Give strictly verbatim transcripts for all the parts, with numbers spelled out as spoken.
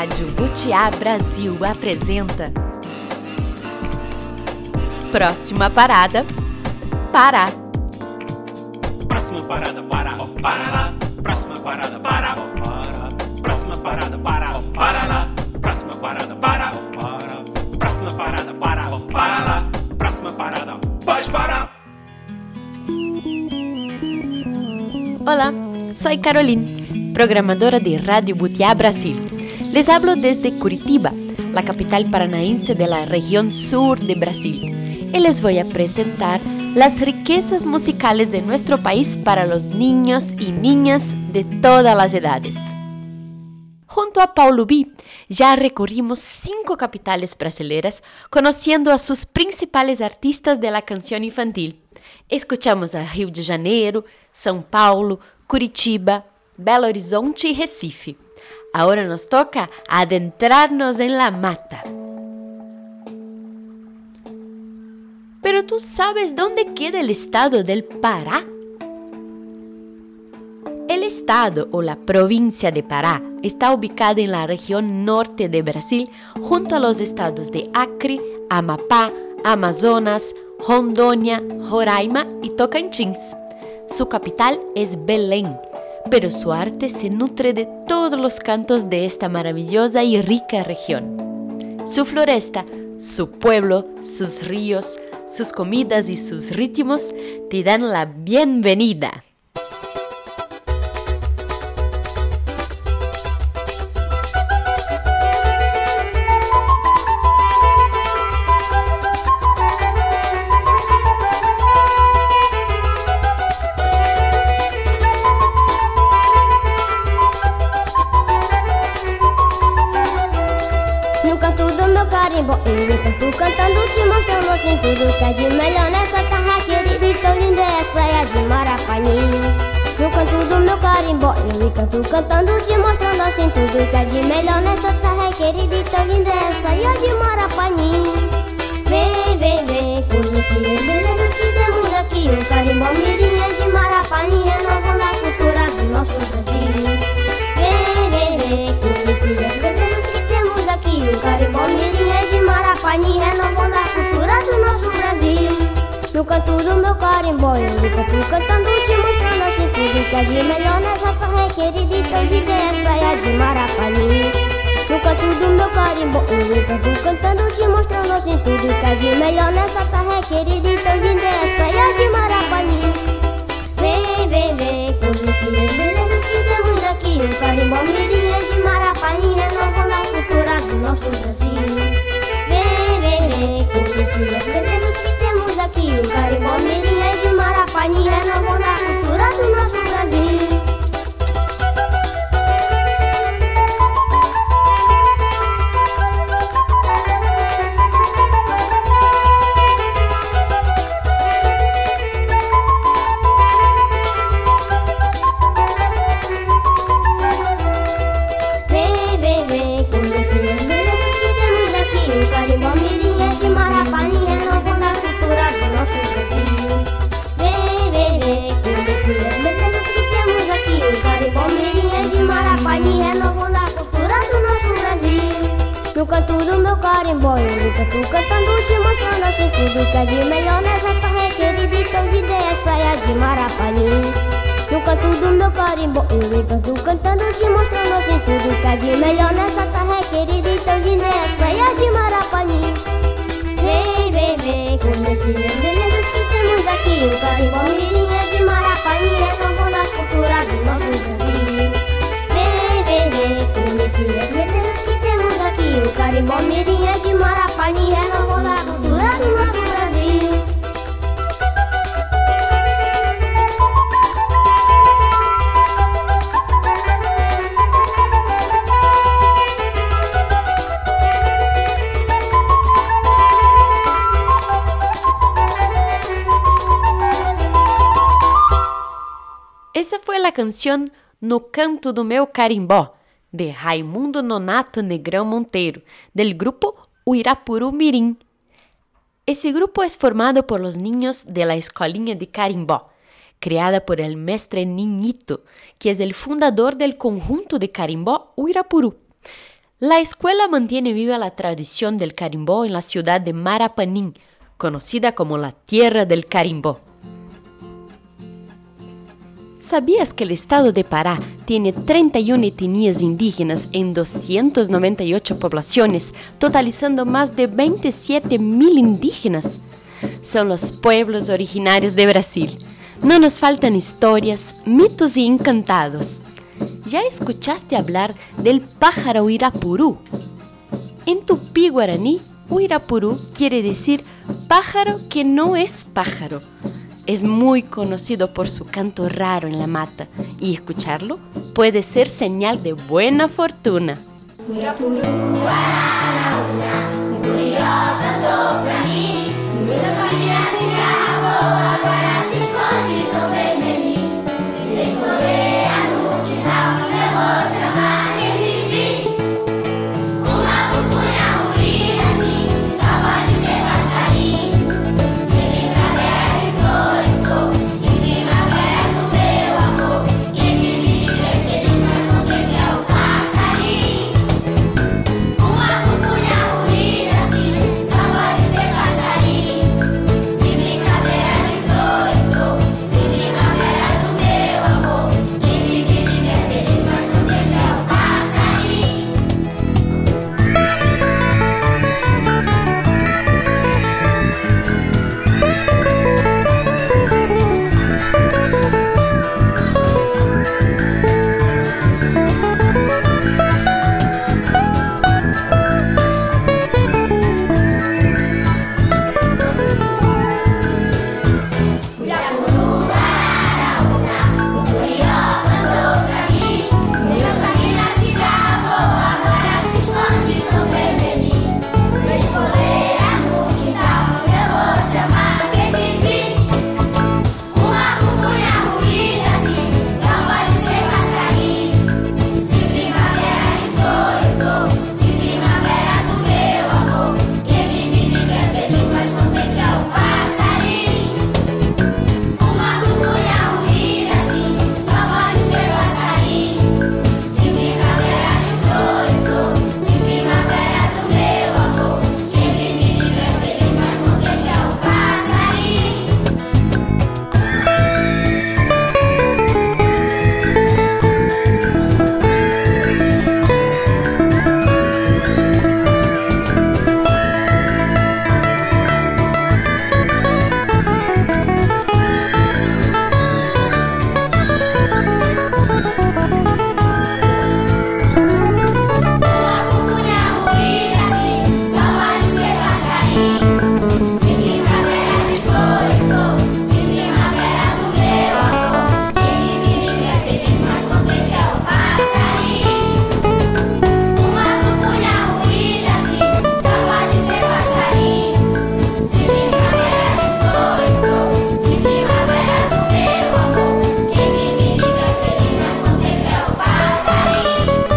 Rádio Butiá Brasil apresenta Próxima Parada, Pará. Próxima parada, Pará, ó, para lá. Próxima parada, Pará, ó, para. Próxima parada, Pará, ó, para lá. Próxima parada, Pará, ó, para. Próxima parada, Pará, ó, para lá. Próxima parada, pode parar. Hola, soy Caroline, programadora de Radio Butiá Brasil. Les hablo desde Curitiba, la capital paranaense de la región sur de Brasil, y les voy a presentar las riquezas musicales de nuestro país para los niños y niñas de todas las edades. Junto a Paulo B, ya recorrimos cinco capitales brasileras conociendo a sus principales artistas de la canción infantil. Escuchamos a Rio de Janeiro, São Paulo, Curitiba, Belo Horizonte y Recife. Ahora nos toca adentrarnos en la mata. ¿Pero tú sabes dónde queda el estado del Pará? El estado o la provincia de Pará está ubicada en la región norte de Brasil junto a los estados de Acre, Amapá, Amazonas, Rondônia, Roraima y Tocantins. Su capital es Belém, pero su arte se nutre de todos los cantos de esta maravillosa y rica región. Su floresta, su pueblo, sus ríos, sus comidas y sus ritmos te dan la bienvenida. Eu canto cantando, te mostrando assim tudo que é de melhor nessa terra querida e tão linda é as praias de Marapani. No canto do meu carimbó, eu canto cantando, te mostrando assim tudo que é de melhor nessa terra querida e tão linda é as praias de Marapani. Vem, vem, vem, conhecer as belezas que temos aqui. O carimbó mirim é de Marapani, renovando a cultura do nosso Brasil. Vem, vem, vem, conhecer as belezas que temos aqui. O carimbó mirim é de Marapani, renovando a cultura do nosso Brasil. No canto do meu carimbó, eu canto cantando, te mostrando assim tudo que é de melhor nessa terra querida e tão linda é as praias de Marapani. No canto do meu carimbó, eu canto cantando, te mostrando assim tudo que é de melhor nessa terra querida e tão linda é as praias de Marapani. Vem, vem, vem, conhecer as belezas que temos aqui. O carimbó mirim é de Marapani, renovando a cultura do nosso Brasil. Vem, vem, vem, conhecer as belezas que temos aqui. O carimbó mirim é de Marapani, renovando a cultura do nosso Brasil. No canto do meu carimbó, eu canto cantando, te mostrando assim tudo que é de melhor nessa terra querida e tão linda é as praias de Marapani. No canto do meu carimbó, eu canto cantando, te mostrando assim tudo que é de melhor nessa terra querida e tão linda é as praias de Marapani. Vem, vem, vem, conhecer as belezas que temos aqui. O carimbó mirim é de Marapani, renovando a cultura do nosso Brasil. Vem, vem, vem, conhecer as belezas que temos aqui. O carimbó mirim é de Marapani, renovando a cultura do nosso Brasil. Esa fue la canción No Canto do Meu Carimbó, de Raimundo Nonato Negrão Monteiro, del grupo Uirapuru Mirim. Ese grupo es formado por los niños de la Escolinha de Carimbó, creada por el mestre Niñito, que es el fundador del conjunto de Carimbó Uirapuru. La escuela mantiene viva la tradición del carimbó en la ciudad de Marapanim, conocida como la tierra del carimbó. ¿Sabías que el estado de Pará tiene treinta y una etnias indígenas en doscientas noventa y ocho poblaciones, totalizando más de veintisiete mil indígenas? Son los pueblos originarios de Brasil. No nos faltan historias, mitos y encantados. ¿Ya escuchaste hablar del pájaro Uirapuru? En tupí guaraní, Uirapuru quiere decir pájaro que no es pájaro. Es muy conocido por su canto raro en la mata y escucharlo puede ser señal de buena fortuna. Uirapuru, arara, um curió cantou pra mim. No meio da família se gravou, agora se esconde no vermelhinho. Me deixe poder no quintal, eu vou te amar e te vi. Uma pupunha ruída assim, só pode ser passarinho. De brincadeira de flor em flor, de primavera do meu amor. Quem vive livre é feliz, mas contente é o passarinho. Uma pupunha ruída assim, só pode ser passarinho. De brincadeira de flor em flor, de primavera do meu amor. Quem vive livre é feliz, mas contente é o passarinho. Uirapuru, arara, o curió cantou pra mim. No meio da família se gravou, agora se esconde no vermelhinho. Deixe poder no quintal, eu vou te amar que te vi. Uma pupunha ruída assim, só pode ser passarinho. De primavera de flor em flor, de primavera do meu amor. Quem vive livre é feliz, mas contente é o passarinho. Uma pupunha ruída assim, só pode ser passarinho. De brincadeira de flor em flor, de primavera do meu amor. Quem vive livre é feliz, mas contente é o passarinho. Uma pupunha ruída assim, só pode ser passarinho. De brincadeira de flor em flor, de primavera do meu amor. Quem vive livre é feliz, mas contente é o passarinho. Uma pupunha ruída assim, só pode ser passarinho. De brincadeira de flor em flor, de primavera do meu amor. Quem vive livre é feliz, mas contente é o passarinho.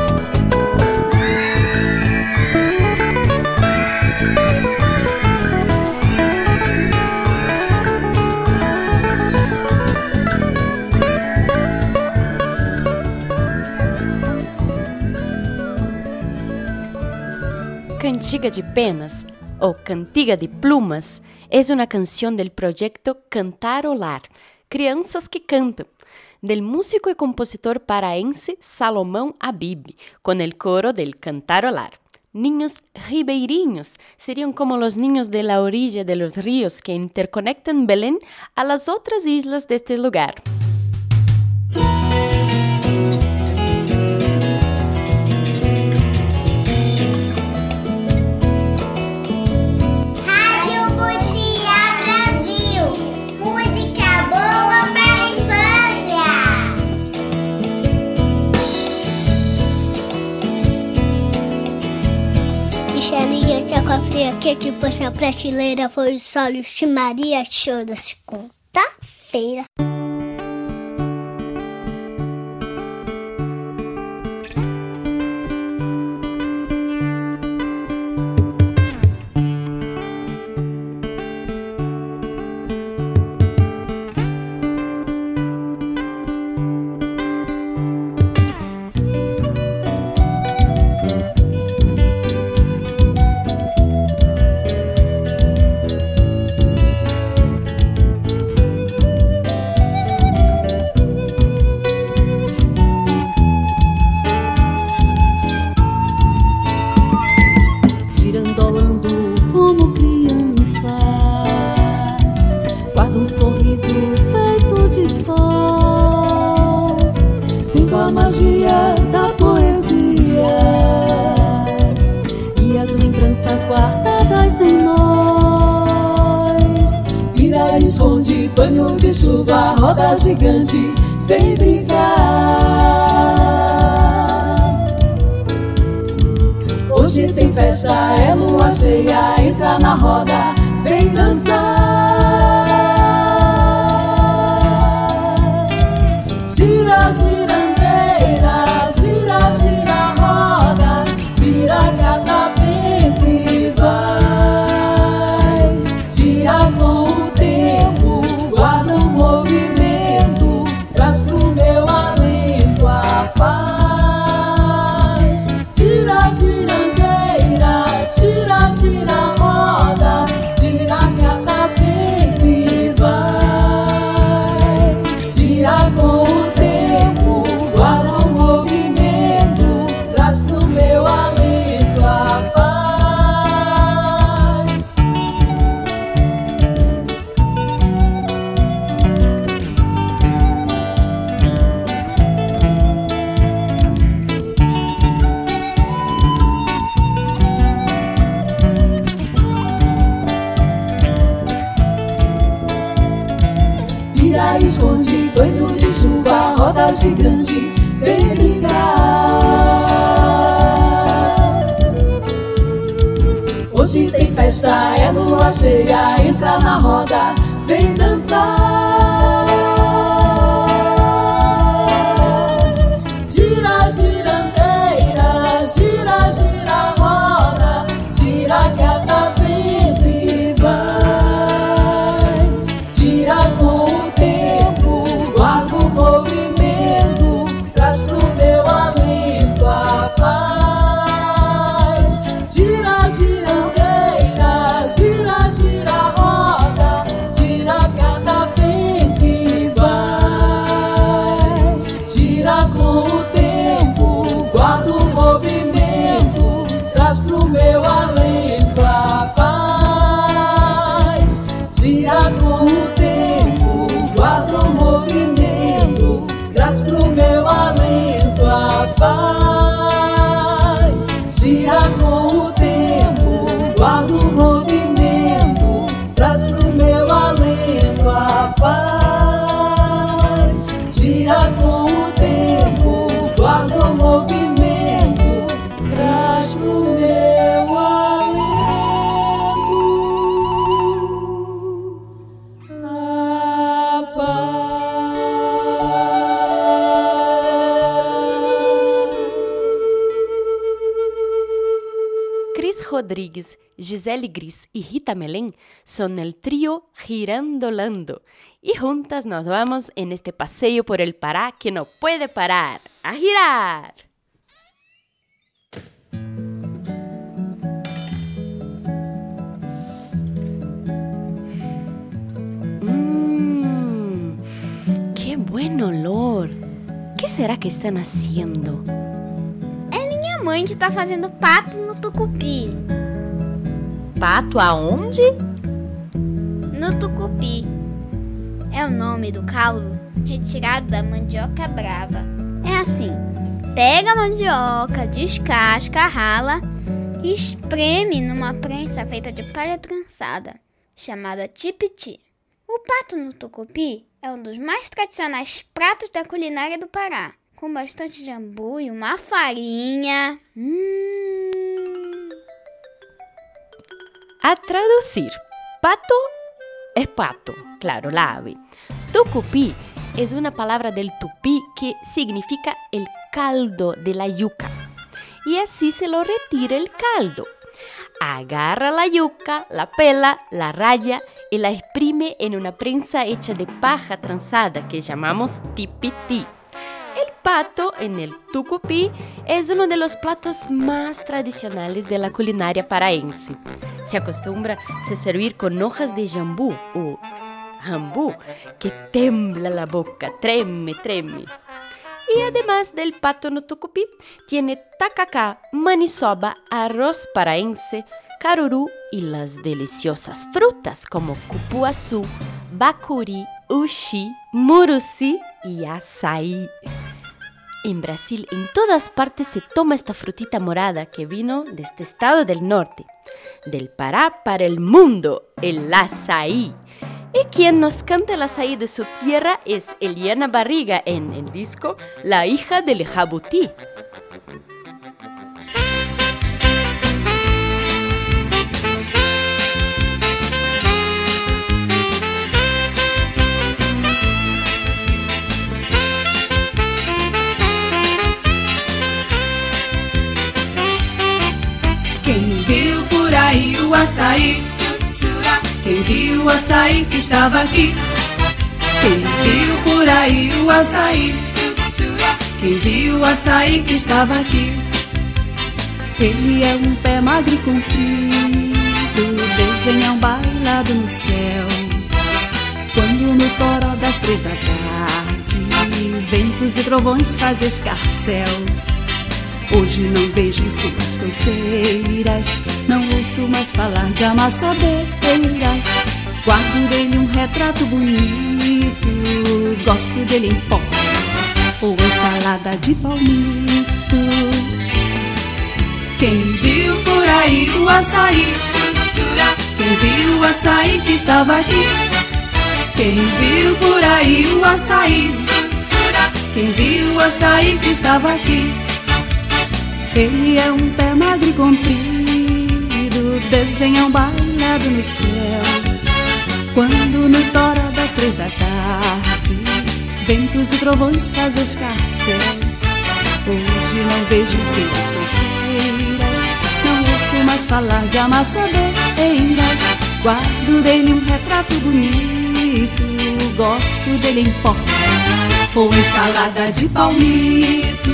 Cantiga de Penas o Cantiga de Plumas es una canción del proyecto Cantarolar, Crianças que Cantam, del músico y compositor paraense Salomão Habib, con el coro del Cantarolar. Niños ribeirinhos serían como los niños de la orilla de los ríos que interconectan Belén a las otras islas de este lugar. Rádio Butiá Brasil, música boa para a infância. Michelinha, tchaca fria, que que pôs na prateleira foi os olhos de Maria, show da segunda-feira. guardo um sorriso feito de sol. Sinto a magia da poesia e as lembranças guardadas em nós. Vira, esconde, banho de chuva, roda gigante, vem brincar. Hoje tem festa, é lua cheia, entra na roda, vem dançar. Gira, girandeira, gira, gira, roda, gira cada vento e vai. Gira com o tempo, guarda o movimento, traz pro meu alento a paz. Gira, girandeira, gira, gira, roda, gira cada vento e vai. Gira com o tempo, guarda o movimento, traz pro meu alento a paz. Vira, esconde, banho de chuva, roda gigante, vem brincar. Hoje tem festa, é lua cheia, entra na roda, vem dançar. Gira, girandeira, gira, gira, roda, gira cada vento e vai. Gira com o tempo, guarda o movimento, traz pro meu alento a paz. Gira, girandeira, gira, gira, roda, gira cada vento e vai. Gira com o tempo, guarda o movimento, traz pro meu alento a paz. Gira com o tempo, guarda o movimento, traz pro meu alento a paz. Gira com o tempo, guarda o movimento, traz pro meu alento a paz. Gira com o tempo, guarda o movimento, traz pro meu alento a paz. Cris Rodrigues, Gisele Gris y Rita Melén son el trío Girandolando y juntas nos vamos en este paseo por el Pará que no puede parar. ¡A girar! Mmm, ¡qué buen olor! ¿Qué será que están haciendo? É minha mãe que tá fazendo pato no tucupi. ¿Pato aonde? No tucupi. É o nome do caldo retirado da mandioca brava. É assim: pega a mandioca, descasca, rala e espreme numa prensa feita de palha trançada, chamada tipiti. O pato no tucupi é um dos mais tradicionais pratos da culinária do Pará, com bastante jambu e uma farinha. Hum. A traducir, pato es pato, claro, la ave. Tucupi es una palabra del tupí que significa el caldo de la yuca. Y así se lo retira el caldo. Agarra la yuca, la pela, la raya y la exprime en una prensa hecha de paja tranzada que llamamos tipiti. El pato en el tucupi es uno de los platos más tradicionales de la culinaria paraense. Se acostumbra a servir con hojas de jambú o jambú, que tembla la boca, treme, treme. Y además del pato no tucupi, tiene tacacá, maniçoba, arroz paraense, caruru y las deliciosas frutas como cupuaçu, bacuri, uchi, muruci y açaí. En Brasil, en todas partes se toma esta frutita morada que vino de este estado del norte, del Pará para el mundo, el açaí. Y quien nos canta el açaí de su tierra es Eliana Barriga en el disco La hija del Jabutí. Quem viu por aí o açaí, tchutchura? Quem viu o açaí que estava aqui? Quem viu por aí o açaí, tchutchura? Quem viu o açaí que estava aqui? Ele é um pé magro e comprido, desenha um bailado no céu. Quando no toró das três da tarde, ventos e trovões fazem escarcéu. Hoje não vejo suas touceiras, não ouço mais falar de amassadeiras. Guardo dele um retrato bonito, gosto dele em pó ou em salada de palmito. Quem viu por aí o açaí, tchutchura? Quem viu o açaí que estava aqui? Quem viu por aí o açaí, tchutchura? Quem viu o açaí que estava aqui? Ele é um pé magro e comprido, desenha um bailado no céu. Quando no toró das três da tarde, ventos e trovões fazem escarcéu. Hoje não vejo suas touceiras, não ouço mais falar de amassadeiras. Guardo dele um retrato bonito, gosto dele em pó ou em salada de palmito.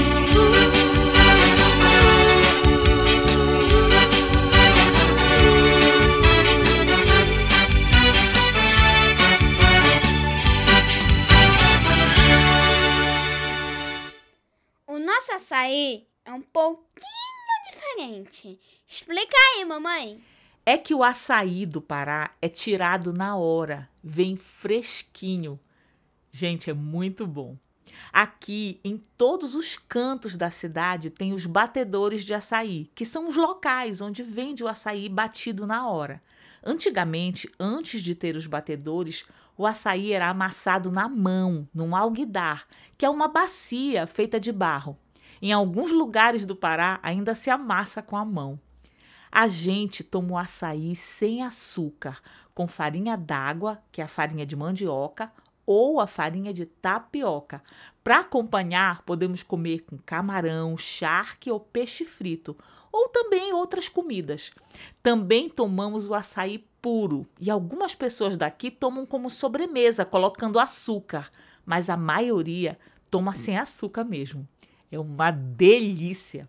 Açaí é um pouquinho diferente. Explica aí, mamãe. É que o açaí do Pará é tirado na hora, vem fresquinho. Gente, é muito bom. Aqui, em todos os cantos da cidade, tem os batedores de açaí, que são os locais onde vende o açaí batido na hora. Antigamente, antes de ter os batedores, o açaí era amassado na mão, num alguidar, que é uma bacia feita de barro. Em alguns lugares do Pará ainda se amassa com a mão. A gente toma o açaí sem açúcar, com farinha d'água, que é a farinha de mandioca, ou a farinha de tapioca. Para acompanhar, podemos comer com camarão, charque ou peixe frito, ou também outras comidas. Também tomamos o açaí puro, e algumas pessoas daqui tomam como sobremesa, colocando açúcar, mas a maioria toma sem açúcar mesmo. É uma delícia!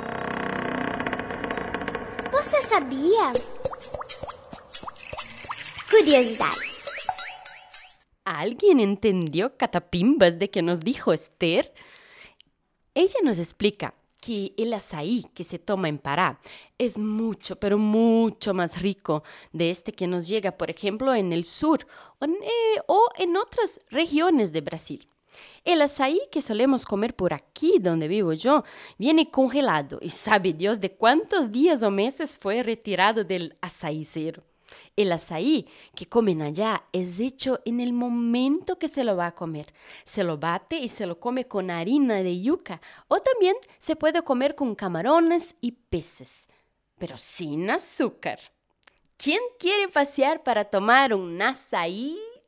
Você sabia? Curiosidades. ¿Alguien entendió catapimbas de que nos dijo Esther? Ella nos explica que el açaí que se toma en Pará es mucho, pero mucho más rico de este que nos llega, por ejemplo, en el sur o en, eh, o en otras regiones de Brasil. El açaí que solemos comer por aquí, donde vivo yo, viene congelado y sabe Dios de cuántos días o meses fue retirado del açaicero. El açaí que comen allá es hecho en el momento que se lo va a comer. Se lo bate y se lo come con harina de yuca o también se puede comer con camarones y peces, pero sin azúcar. ¿Quién quiere pasear para tomar un açaí?